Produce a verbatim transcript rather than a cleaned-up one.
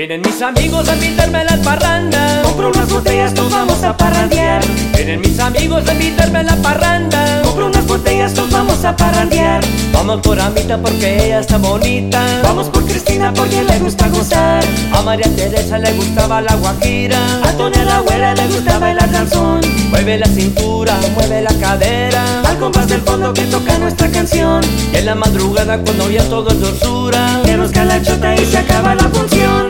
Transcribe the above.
Vienen mis amigos a invitarme a las parrandas. Compro unas botellas, nos vamos a parrandear. Vienen mis amigos a invitarme a la parranda. Compro unas botellas, nos vamos a parrandear. Vamos por Amita porque ella está bonita. Vamos por Cristina porque le gusta gozar. A María Teresa le gustaba la guajira. A Tonia la güera le gustaba el danzón. Mueve la cintura, mueve la cadera, al compás del fondo que toca nuestra canción. Y en la madrugada cuando ya todo es dulzura, que nos cae la chota y se acaba la función.